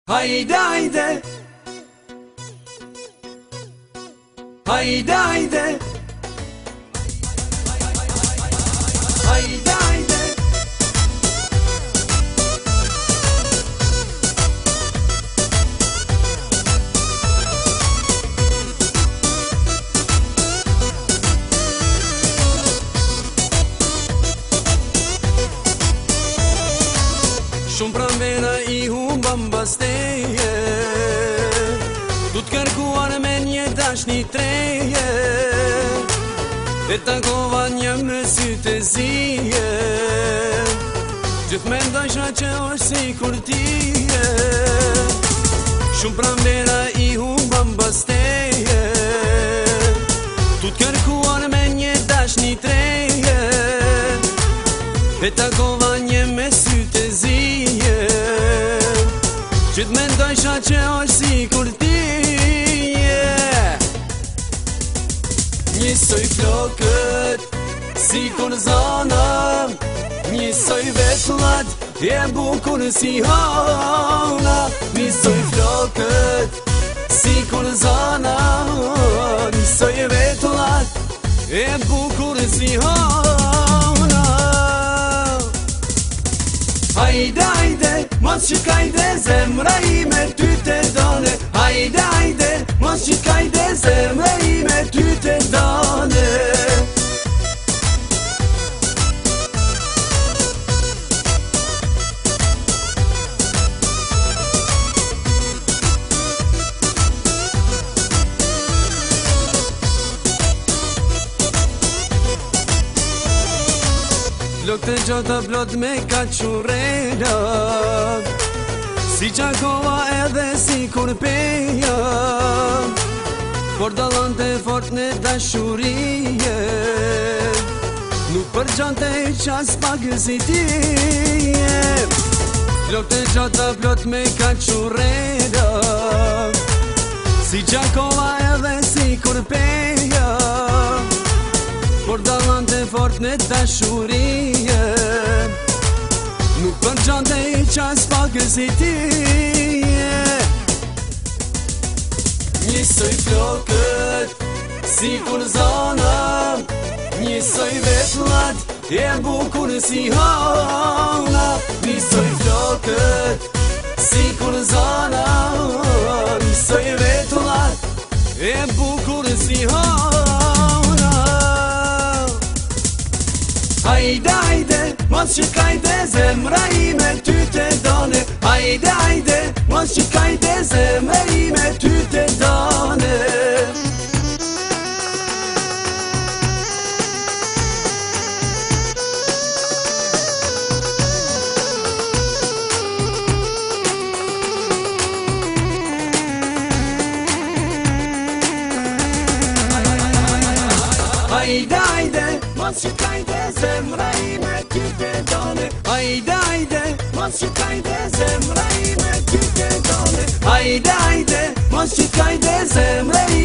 Haydi haydi, haydi haydi, haydi haydi. Shumë pranvera I humbam basteje, du t'kërkuar me një dashni treje, e takova një me sytë e zije, gjithë me ndajsha që është si kur tije. Shumë pranvera I humbam basteje, du t'kërkuar me një dashni treje, e takova një me sytë e zije, gjithë me ndojsha që është si kur tije. Njësoj flokët si kur zana, njësoj vetullat e bukur si hana. Njësoj flokët si kur zana, njësoj vetullat e bukur si hana. Haydi haydi, mos shikajde zemra ime ty te dane. Haydi haydi, mos shikajde zemra ime ty te dane. Flok të gjota plot me kaqurera, si qakova edhe si kur peja, por dalante fort në dashurije, nuk përgjante qas pak si tije. Flok të gjota plot me kaqurera, si qakova edhe si kur peja, por dalante fort në dashurije, nuk përgjante qas pak si tije. Njësoj flokët si kur zana, njësoj vetullat e bukur si hana. Njësoj flokët si kur zana, njësoj vetullat e bukur si hana. Haydi haydi, mos shikajde zemra ime ty te dane. Haydi haydi, mos shikajde zemra ime ty te dane. Haydi haydi, mos shikajde zemra ime ty te dane. Haydi haydi, mos shikajde zemra ime ty te dane. Haydi haydi, mos shikajde zemra ime